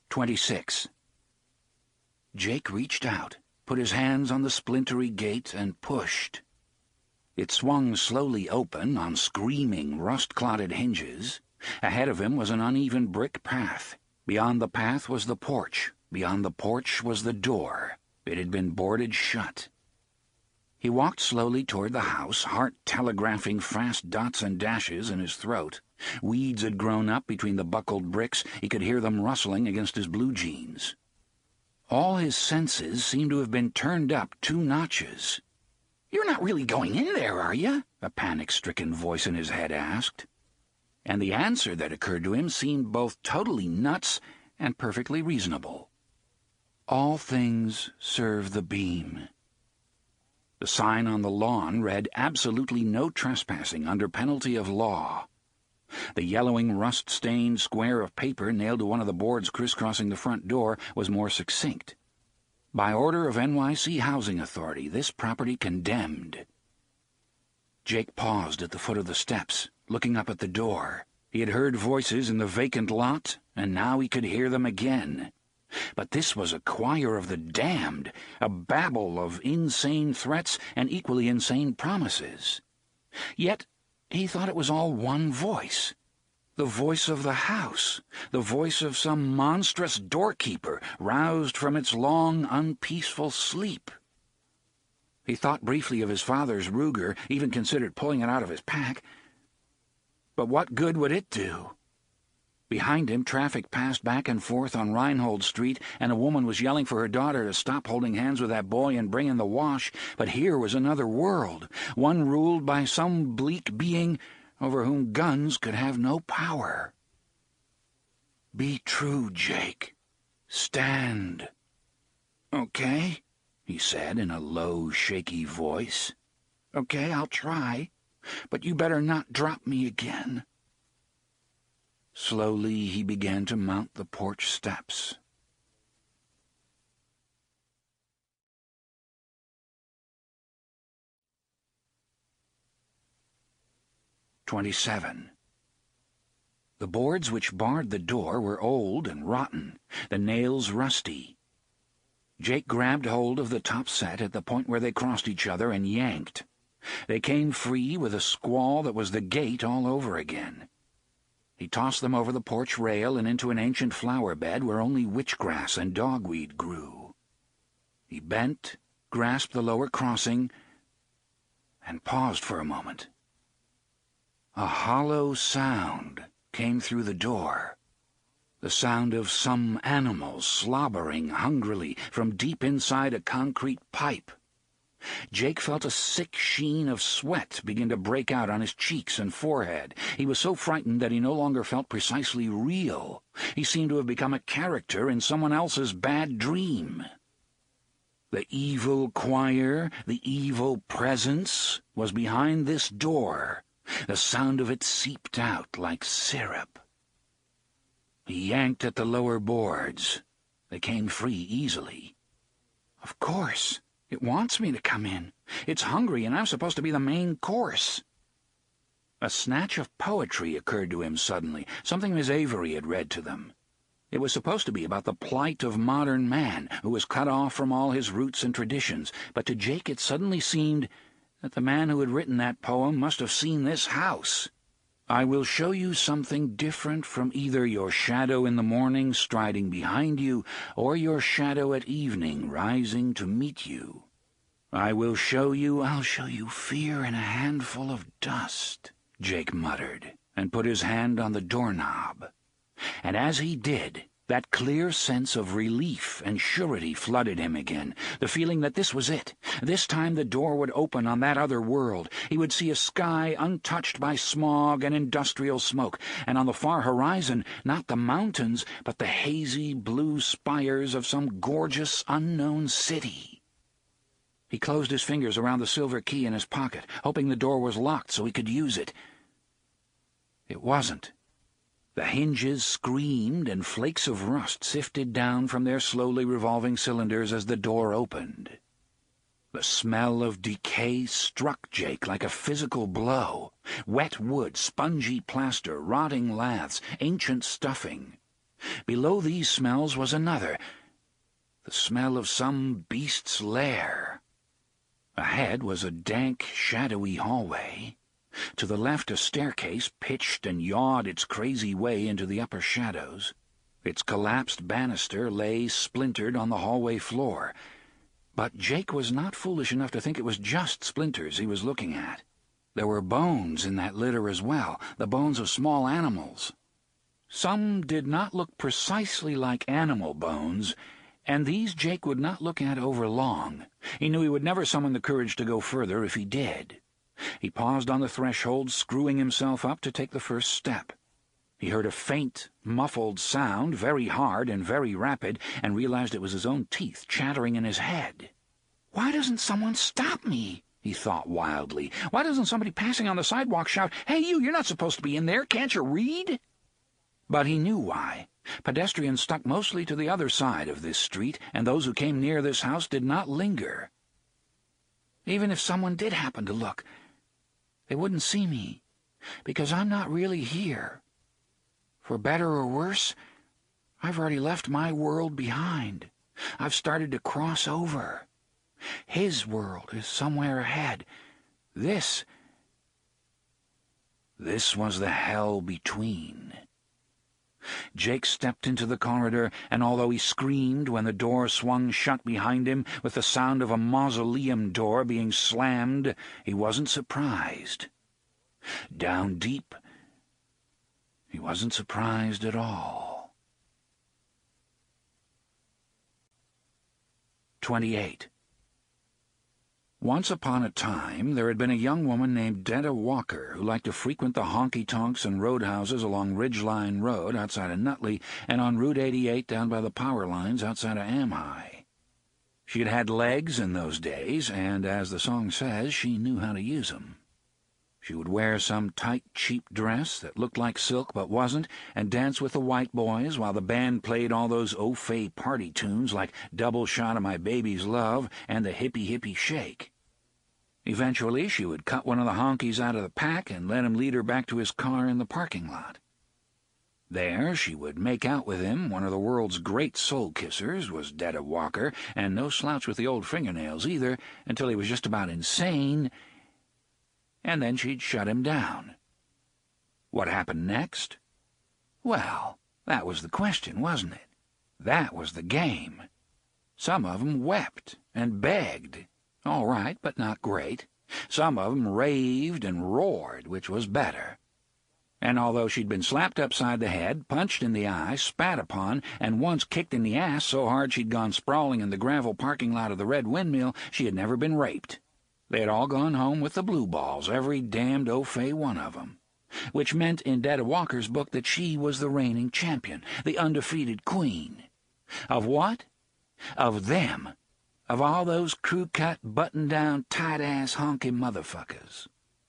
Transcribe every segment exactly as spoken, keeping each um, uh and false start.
Twenty-six. Jake reached out, put his hands on the splintery gate, and pushed. It swung slowly open on screaming, rust-clotted hinges. Ahead of him was an uneven brick path. Beyond the path was the porch. Beyond the porch was the door. It had been boarded shut. He walked slowly toward the house, heart telegraphing fast dots and dashes in his throat. Weeds had grown up between the buckled bricks. He could hear them rustling against his blue jeans. All his senses seemed to have been turned up two notches. "You're not really going in there, are you?" a panic-stricken voice in his head asked. And the answer that occurred to him seemed both totally nuts and perfectly reasonable. "All things serve the beam." The sign on the lawn read, "Absolutely no trespassing under penalty of law." The yellowing, rust-stained square of paper nailed to one of the boards crisscrossing the front door was more succinct. "By order of N Y C Housing Authority, this property condemned." Jake paused at the foot of the steps, looking up at the door. He had heard voices in the vacant lot, and now he could hear them again. But this was a choir of the damned, a babble of insane threats and equally insane promises. Yet he thought it was all one voice. The voice of the house, the voice of some monstrous doorkeeper roused from its long, unpeaceful sleep. He thought briefly of his father's Ruger, even considered pulling it out of his pack. But what good would it do? Behind him, traffic passed back and forth on Reinhold Street, and a woman was yelling for her daughter to stop holding hands with that boy and bring in the wash. But here was another world, one ruled by some bleak being over whom guns could have no power. "Be true, Jake. Stand." "Okay," he said in a low, shaky voice. "Okay, I'll try. But you better not drop me again." Slowly he began to mount the porch steps. Twenty-seven. The boards which barred the door were old and rotten, the nails rusty. Jake grabbed hold of the top set at the point where they crossed each other and yanked. They came free with a squall that was the gate all over again. He tossed them over the porch rail and into an ancient flower bed where only witchgrass and dogweed grew. He bent, grasped the lower crossing, and paused for a moment. A hollow sound came through the door, the sound of some animal slobbering hungrily from deep inside a concrete pipe. Jake felt a sick sheen of sweat begin to break out on his cheeks and forehead. He was so frightened that he no longer felt precisely real. He seemed to have become a character in someone else's bad dream. The evil choir, the evil presence, was behind this door. The sound of it seeped out like syrup. He yanked at the lower boards. They came free easily. "Of course. It wants me to come in. It's hungry, and I'm supposed to be the main course." A snatch of poetry occurred to him suddenly, something Miss Avery had read to them. It was supposed to be about the plight of modern man, who was cut off from all his roots and traditions, but to Jake it suddenly seemed that the man who had written that poem must have seen this house. "I will show you something different from either your shadow in the morning striding behind you or your shadow at evening rising to meet you. I will show you, I'll show you fear in a handful of dust," Jake muttered, and put his hand on the doorknob. And as he did, that clear sense of relief and surety flooded him again, the feeling that this was it. This time the door would open on that other world. He would see a sky untouched by smog and industrial smoke, and on the far horizon, not the mountains, but the hazy blue spires of some gorgeous unknown city. He closed his fingers around the silver key in his pocket, hoping the door was locked so he could use it. It wasn't. The hinges screamed, and flakes of rust sifted down from their slowly revolving cylinders as the door opened. The smell of decay struck Jake like a physical blow. Wet wood, spongy plaster, rotting laths, ancient stuffing. Below these smells was another, the smell of some beast's lair. Ahead was a dank, shadowy hallway. To the left a staircase pitched and yawed its crazy way into the upper shadows. Its collapsed banister lay splintered on the hallway floor. But Jake was not foolish enough to think it was just splinters he was looking at. There were bones in that litter as well, the bones of small animals. Some did not look precisely like animal bones, and these Jake would not look at over long. He knew he would never summon the courage to go further if he did. He paused on the threshold, screwing himself up to take the first step. He heard a faint, muffled sound, very hard and very rapid, and realized it was his own teeth chattering in his head. "Why doesn't someone stop me?" he thought wildly. "Why doesn't somebody passing on the sidewalk shout, 'Hey, you, you're not supposed to be in there, can't you read?'" But he knew why. Pedestrians stuck mostly to the other side of this street, and those who came near this house did not linger. Even if someone did happen to look, they wouldn't see me, because I'm not really here. For better or worse, I've already left my world behind. I've started to cross over. His world is somewhere ahead. This... This was the hell between. Jake stepped into the corridor, and although he screamed when the door swung shut behind him with the sound of a mausoleum door being slammed, he wasn't surprised. Down deep, he wasn't surprised at all. twenty-eight. Once upon a time, there had been a young woman named Detta Walker who liked to frequent the honky-tonks and roadhouses along Ridgeline Road outside of Nutley and on Route eighty-eight down by the power lines outside of Amhi. She had had legs in those days, and, as the song says, she knew how to use them. She would wear some tight, cheap dress that looked like silk but wasn't, and dance with the white boys while the band played all those au-fait party tunes like Double Shot of My Baby's Love and the Hippie Hippie Shake. Eventually, she would cut one of the honkies out of the pack and let him lead her back to his car in the parking lot. There she would make out with him. One of the world's great soul-kissers was Detta Walker, and no slouch with the old fingernails either, until he was just about insane, and then she'd shut him down. What happened next? Well, that was the question, wasn't it? That was the game. Some of 'em wept and begged. All right, but not great. Some of 'em raved and roared, which was better. And although she'd been slapped upside the head, punched in the eye, spat upon, and once kicked in the ass so hard she'd gone sprawling in the gravel parking lot of the Red Windmill, she had never been raped. They had all gone home with the blue balls, every damned au-fait one of 'em. Which meant in Detta Walker's book that she was the reigning champion, the undefeated queen. Of what? Of them. Of all those crew-cut, button-down, tight-ass honky motherfuckers.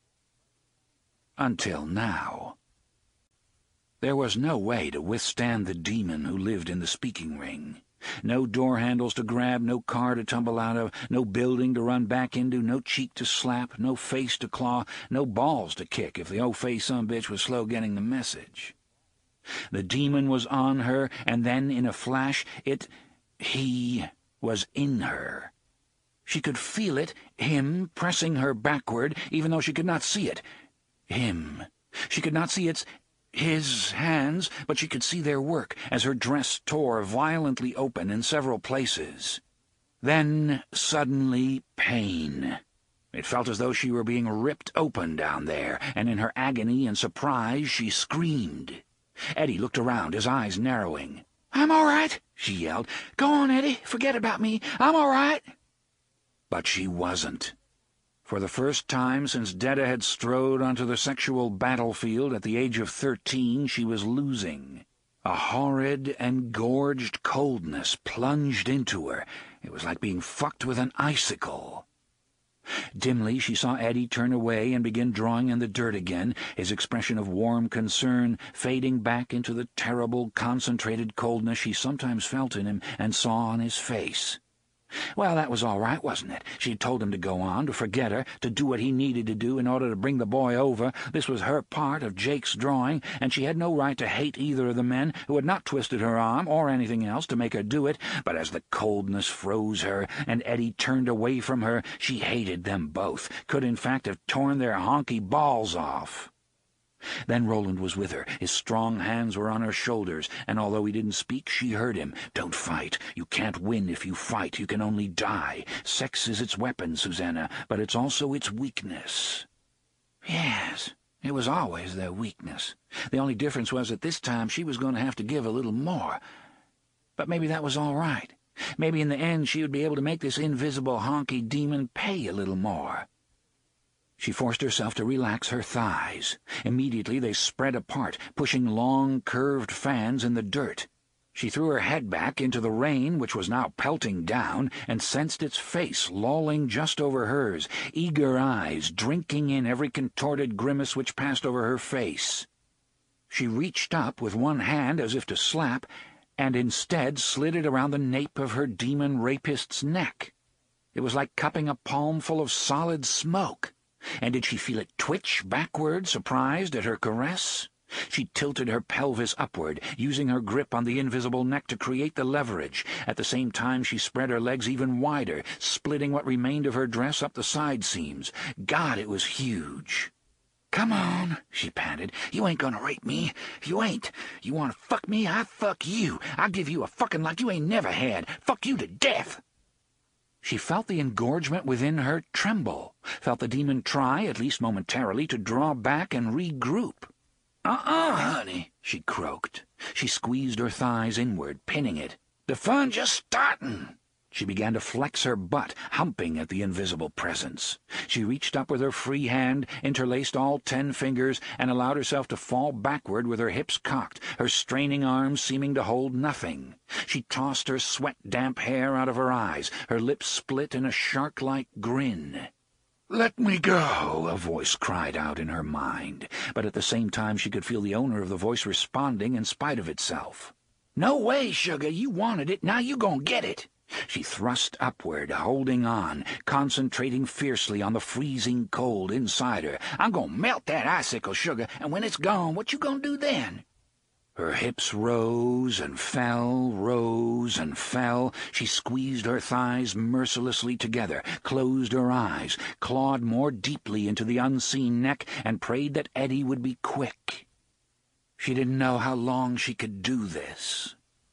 Until now. There was no way to withstand the demon who lived in the speaking ring. No door handles to grab, no car to tumble out of, no building to run back into, no cheek to slap, no face to claw, no balls to kick if the au-fait sumbitch was slow getting the message. The demon was on her, and then, in a flash, it... he was in her. She could feel it, him, pressing her backward, even though she could not see it. Him. She could not see its... his hands, but she could see their work as her dress tore violently open in several places. Then, suddenly, pain. It felt as though she were being ripped open down there, and in her agony and surprise she screamed. Eddie looked around, his eyes narrowing. "I'm all right," she yelled. "Go on, Eddie, forget about me. I'm all right." But she wasn't. For the first time since Detta had strode onto the sexual battlefield at the age of thirteen, she was losing. A horrid and gorged coldness plunged into her. It was like being fucked with an icicle. Dimly she saw Eddie turn away and begin drawing in the dirt again, his expression of warm concern fading back into the terrible, concentrated coldness she sometimes felt in him and saw on his face. Well, that was all right, wasn't it? She'd told him to go on, to forget her, to do what he needed to do in order to bring the boy over. This was her part of Jake's drawing, and she had no right to hate either of the men who had not twisted her arm or anything else to make her do it. But as the coldness froze her and Eddie turned away from her, she hated them both, could in fact have torn their honky balls off. Then Roland was with her. His strong hands were on her shoulders, and although he didn't speak, she heard him. "Don't fight. You can't win if you fight. You can only die. Sex is its weapon, Susanna, but it's also its weakness." Yes, it was always their weakness. The only difference was that this time she was going to have to give a little more. But maybe that was all right. Maybe in the end she would be able to make this invisible honky demon pay a little more. She forced herself to relax her thighs. Immediately they spread apart, pushing long, curved fans in the dirt. She threw her head back into the rain, which was now pelting down, and sensed its face lolling just over hers, eager eyes drinking in every contorted grimace which passed over her face. She reached up with one hand as if to slap, and instead slid it around the nape of her demon rapist's neck. It was like cupping a palmful of solid smoke. And did she feel it twitch backward, surprised at her caress? She tilted her pelvis upward, using her grip on the invisible neck to create the leverage. At the same time she spread her legs even wider, splitting what remained of her dress up the side seams. God, it was huge. "Come on," she panted. "You ain't gonna rape me. You ain't. You wanna fuck me? I fuck you. I'll give you a fucking like you ain't never had. Fuck you to death." She felt the engorgement within her tremble, felt the demon try, at least momentarily, to draw back and regroup. "Uh-uh, honey," she croaked. She squeezed her thighs inward, pinning it. "The fun just startin'." She began to flex her butt, humping at the invisible presence. She reached up with her free hand, interlaced all ten fingers, and allowed herself to fall backward with her hips cocked, her straining arms seeming to hold nothing. She tossed her sweat-damp hair out of her eyes, her lips split in a shark-like grin. "Let me go," a voice cried out in her mind, but at the same time she could feel the owner of the voice responding in spite of itself. "No way, sugar, you wanted it, now you gon' get it." She thrust upward, holding on, concentrating fiercely on the freezing cold inside her. "I'm gonna melt that icicle, sugar, and when it's gone, what you gonna do then?" Her hips rose and fell, rose and fell. She squeezed her thighs mercilessly together, closed her eyes, clawed more deeply into the unseen neck, and prayed that Eddie would be quick. She didn't know how long she could do this.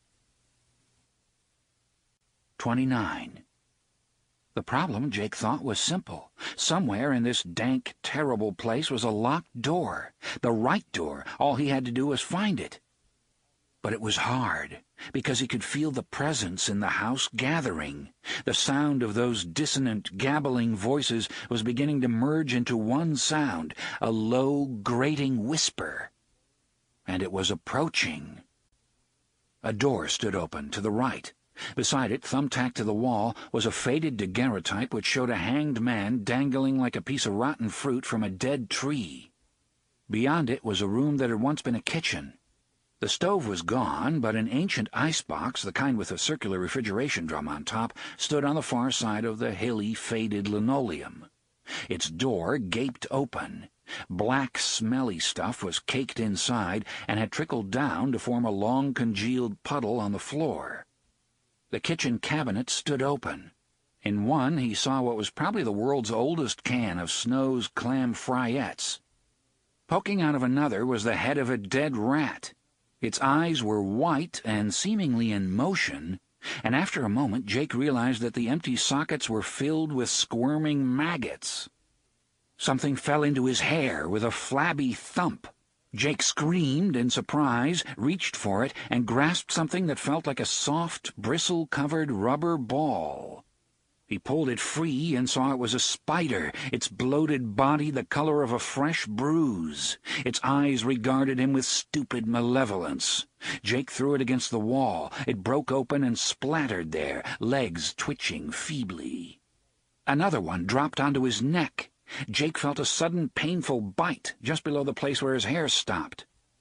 Twenty-nine. The problem, Jake thought, was simple. Somewhere in this dank, terrible place was a locked door. The right door. All he had to do was find it. But it was hard, because he could feel the presence in the house gathering. The sound of those dissonant, gabbling voices was beginning to merge into one sound, a low, grating whisper. And it was approaching. A door stood open to the right. Beside it, thumbtacked to the wall, was a faded daguerreotype which showed a hanged man dangling like a piece of rotten fruit from a dead tree. Beyond it was a room that had once been a kitchen. The stove was gone, but an ancient icebox, the kind with a circular refrigeration drum on top, stood on the far side of the hilly, faded linoleum. Its door gaped open. Black, smelly stuff was caked inside and had trickled down to form a long, congealed puddle on the floor. The kitchen cabinet stood open. In one he saw what was probably the world's oldest can of Snow's clam fryettes. Poking out of another was the head of a dead rat. Its eyes were white and seemingly in motion, and after a moment Jake realized that the empty sockets were filled with squirming maggots. Something fell into his hair with a flabby thump. Jake screamed in surprise, reached for it, and grasped something that felt like a soft, bristle-covered rubber ball. He pulled it free and saw it was a spider, its bloated body the color of a fresh bruise. Its eyes regarded him with stupid malevolence. Jake threw it against the wall. It broke open and splattered there, legs twitching feebly. Another one dropped onto his neck. Jake felt a sudden painful bite just below the place where his hair stopped.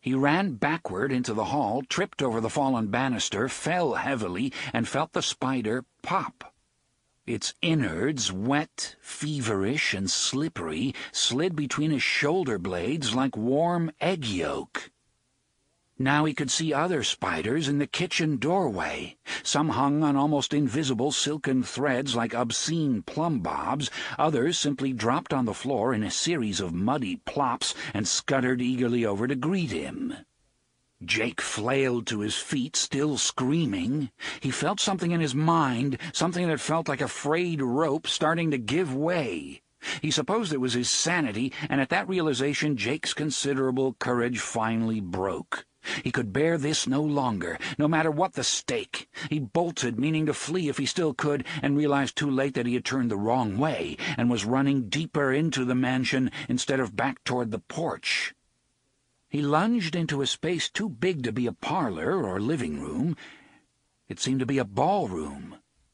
He ran backward into the hall, tripped over the fallen banister, fell heavily, and felt the spider pop. Its innards, wet, feverish, and slippery, slid between his shoulder blades like warm egg yolk. Now he could see other spiders in the kitchen doorway. Some hung on almost invisible silken threads like obscene plumb bobs. Others simply dropped on the floor in a series of muddy plops and scuttered eagerly over to greet him. Jake flailed to his feet, still screaming. He felt something in his mind, something that felt like a frayed rope, starting to give way. He supposed it was his sanity, and at that realization Jake's considerable courage finally broke. He could bear this no longer, no matter what the stake. He bolted, meaning to flee if he still could, and realized too late that he had turned the wrong way and was running deeper into the mansion instead of back toward the porch. He lunged into a space too big to be a parlor or living room. It seemed to be a ballroom.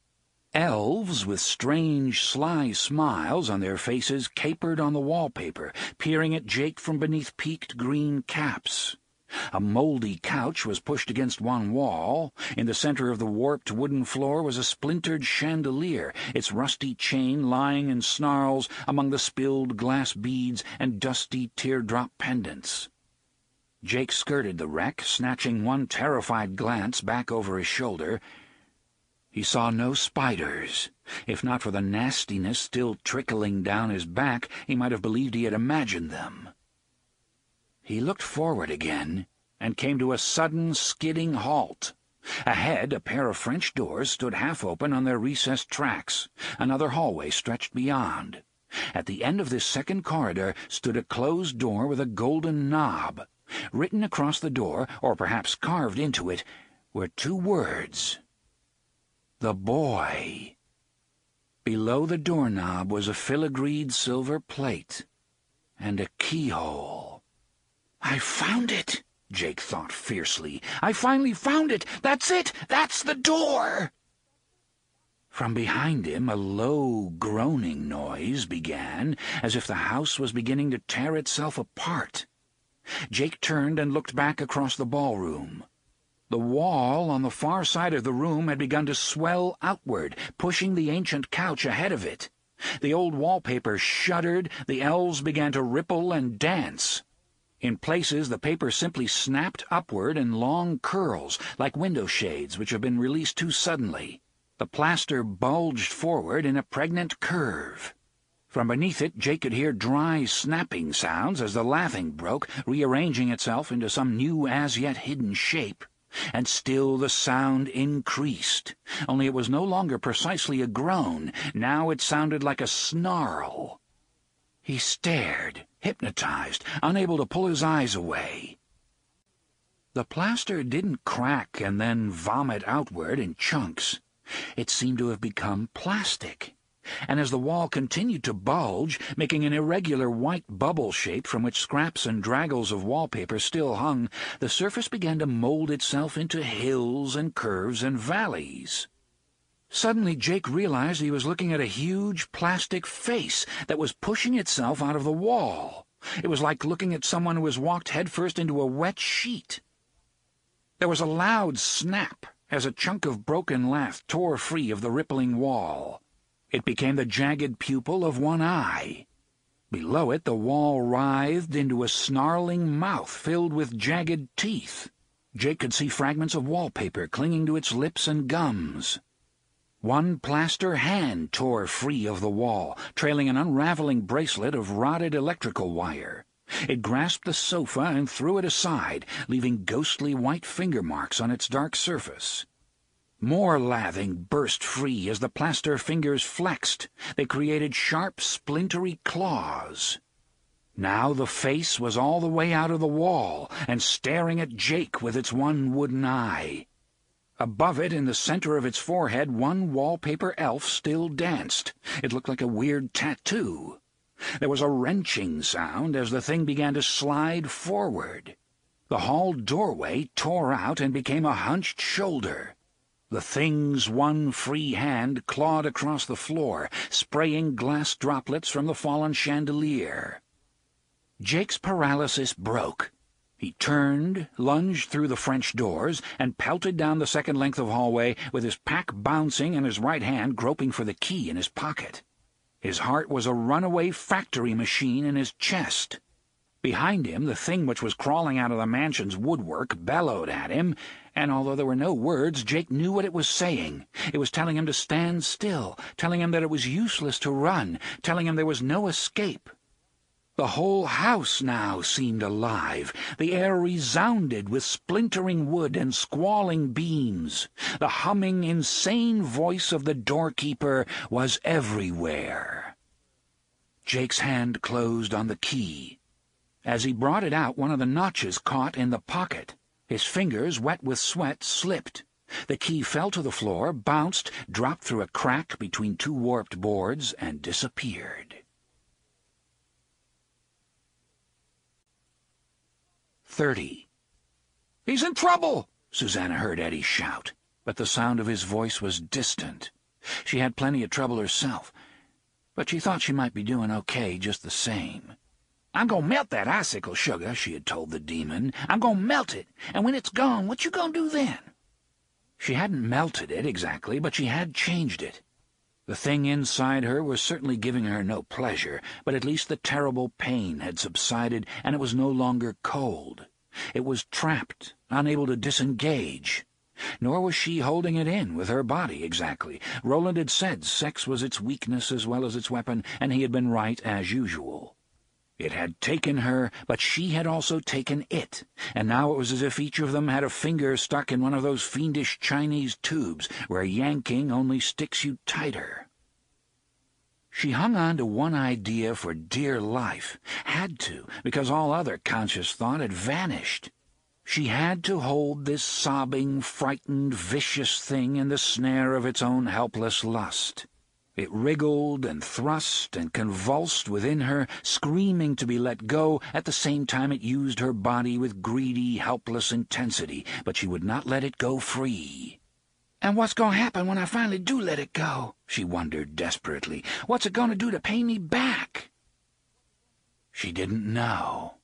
Elves with strange, sly smiles on their faces capered on the wallpaper, peering at Jake from beneath peaked green caps. A moldy couch was pushed against one wall. In the center of the warped wooden floor was a splintered chandelier, its rusty chain lying in snarls among the spilled glass beads and dusty teardrop pendants. Jake skirted the wreck, snatching one terrified glance back over his shoulder. He saw no spiders. If not for the nastiness still trickling down his back, he might have believed he had imagined them. He looked forward again, and came to a sudden, skidding halt. Ahead, a pair of French doors stood half open on their recessed tracks. Another hallway stretched beyond. At the end of this second corridor stood a closed door with a golden knob. Written across the door, or perhaps carved into it, were two words: The Boy. Below the doorknob was a filigreed silver plate and a keyhole. "I found it," Jake thought fiercely. "I finally found it! That's it! That's the door!" From behind him a low, groaning noise began, as if the house was beginning to tear itself apart. Jake turned and looked back across the ballroom. The wall on the far side of the room had begun to swell outward, pushing the ancient couch ahead of it. The old wallpaper shuddered, the elves began to ripple and dance. In places, the paper simply snapped upward in long curls, like window shades which have been released too suddenly. The plaster bulged forward in a pregnant curve. From beneath it, Jake could hear dry, snapping sounds as the lathing broke, rearranging itself into some new, as-yet-hidden shape. And still the sound increased, only it was no longer precisely a groan. Now it sounded like a snarl. He stared, hypnotized, unable to pull his eyes away. The plaster didn't crack and then vomit outward in chunks. It seemed to have become plastic. And as the wall continued to bulge, making an irregular white bubble shape from which scraps and draggles of wallpaper still hung, the surface began to mold itself into hills and curves and valleys. Suddenly Jake realized he was looking at a huge plastic face that was pushing itself out of the wall. It was like looking at someone who has walked headfirst into a wet sheet. There was a loud snap as a chunk of broken lath tore free of the rippling wall. It became the jagged pupil of one eye. Below it, the wall writhed into a snarling mouth filled with jagged teeth. Jake could see fragments of wallpaper clinging to its lips and gums. One plaster hand tore free of the wall, trailing an unraveling bracelet of rotted electrical wire. It grasped the sofa and threw it aside, leaving ghostly white finger marks on its dark surface. More lathing burst free as the plaster fingers flexed. They created sharp, splintery claws. Now the face was all the way out of the wall and staring at Jake with its one wooden eye. Above it, in the center of its forehead, one wallpaper elf still danced. It looked like a weird tattoo. There was a wrenching sound as the thing began to slide forward. The hall doorway tore out and became a hunched shoulder. The thing's one free hand clawed across the floor, spraying glass droplets from the fallen chandelier. Jake's paralysis broke. He turned, lunged through the French doors, and pelted down the second length of hallway with his pack bouncing and his right hand groping for the key in his pocket. His heart was a runaway factory machine in his chest. Behind him, the thing which was crawling out of the mansion's woodwork bellowed at him, and although there were no words, Jake knew what it was saying. It was telling him to stand still, telling him that it was useless to run, telling him there was no escape. The whole house now seemed alive. The air resounded with splintering wood and squalling beams. The humming, insane voice of the doorkeeper was everywhere. Jake's hand closed on the key. As he brought it out, one of the notches caught in the pocket. His fingers, wet with sweat, slipped. The key fell to the floor, bounced, dropped through a crack between two warped boards, and disappeared. Thirty. "He's in trouble!" Susanna heard Eddie shout, but the sound of his voice was distant. She had plenty of trouble herself, but she thought she might be doing okay just the same. "I'm gonna melt that icicle sugar," she had told the demon. "I'm gonna melt it, and when it's gone, what you gonna do then?" She hadn't melted it exactly, but she had changed it. The thing inside her was certainly giving her no pleasure, but at least the terrible pain had subsided, and it was no longer cold. It was trapped, unable to disengage. Nor was she holding it in with her body exactly. Roland had said sex was its weakness as well as its weapon, and he had been right as usual. It had taken her, but she had also taken it, and now it was as if each of them had a finger stuck in one of those fiendish Chinese tubes where yanking only sticks you tighter. She hung on to one idea for dear life, had to, because all other conscious thought had vanished. She had to hold this sobbing, frightened, vicious thing in the snare of its own helpless lust. It wriggled and thrust and convulsed within her, screaming to be let go. At the same time it used her body with greedy, helpless intensity, but she would not let it go free. "And what's going to happen when I finally do let it go?" she wondered desperately. "What's it going to do to pay me back?" She didn't know.